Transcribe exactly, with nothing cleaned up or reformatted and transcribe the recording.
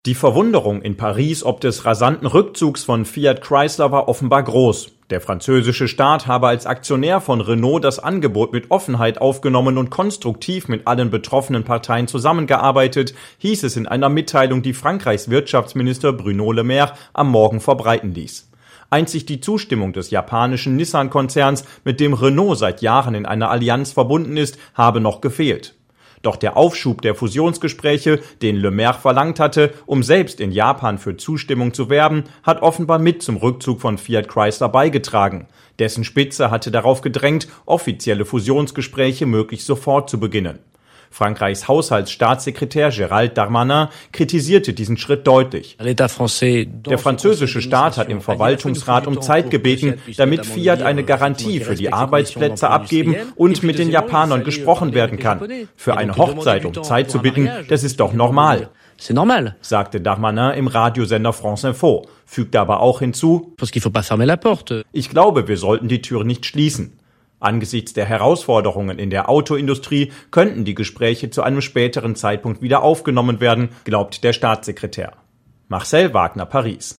Die Verwunderung in Paris ob des rasanten Rückzugs von Fiat Chrysler war offenbar groß. Der französische Staat habe als Aktionär von Renault das Angebot mit Offenheit aufgenommen und konstruktiv mit allen betroffenen Parteien zusammengearbeitet, hieß es in einer Mitteilung, die Frankreichs Wirtschaftsminister Bruno Le Maire am Morgen verbreiten ließ. Einzig die Zustimmung des japanischen Nissan-Konzerns, mit dem Renault seit Jahren in einer Allianz verbunden ist, habe noch gefehlt. Doch der Aufschub der Fusionsgespräche, den Le Maire verlangt hatte, um selbst in Japan für Zustimmung zu werben, hat offenbar mit zum Rückzug von Fiat Chrysler beigetragen. Dessen Spitze hatte darauf gedrängt, offizielle Fusionsgespräche möglichst sofort zu beginnen. Frankreichs Haushaltsstaatssekretär Gérald Darmanin kritisierte diesen Schritt deutlich. Der französische Staat hat im Verwaltungsrat um Zeit gebeten, damit Fiat eine Garantie für die Arbeitsplätze abgeben und mit den Japanern gesprochen werden kann. Für eine Hochzeit um Zeit zu bitten, das ist doch normal, sagte Darmanin im Radiosender France Info, fügte aber auch hinzu, ich glaube, wir sollten die Tür nicht schließen. Angesichts der Herausforderungen in der Autoindustrie könnten die Gespräche zu einem späteren Zeitpunkt wieder aufgenommen werden, glaubt der Staatssekretär. Marcel Wagner, Paris.